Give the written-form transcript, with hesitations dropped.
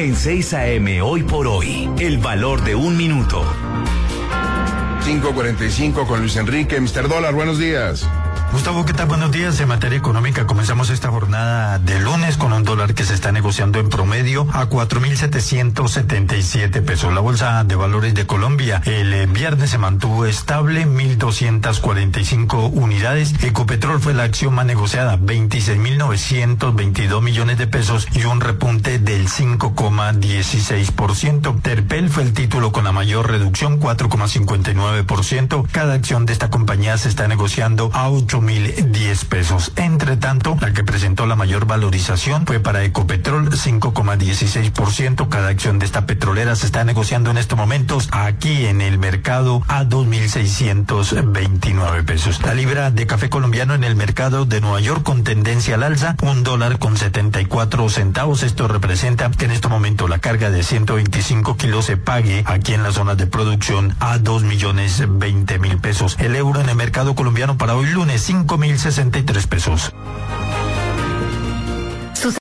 En 6 AM Hoy por Hoy, el valor de un minuto. 5:45 con Luis Enrique. Mr. Dólar, buenos días. Gustavo, ¿qué tal? Buenos días. En materia económica, comenzamos esta jornada de lunes con un dólar que se está negociando en promedio a 4.777 pesos. La Bolsa de Valores de Colombia el viernes se mantuvo estable, 1.245 unidades. Ecopetrol fue la acción más negociada, 26.922 millones de pesos y un repunte del 5,16%. Terpel fue el título con la mayor reducción, 4,59%. Cada acción de esta compañía se está negociando a 8.010 pesos. Entre tanto, la que presentó la mayor valorización fue para Ecopetrol, 5,16%. Cada acción de esta petrolera se está negociando en estos momentos aquí en el mercado a 2.629 pesos. La libra de café colombiano en el mercado de Nueva York con tendencia al alza, $1.74. Esto representa que en este momento la carga de 125 kilos se pague aquí en las zonas de producción a 2.020.000 pesos. El euro en el mercado colombiano para hoy lunes, 5.063 pesos.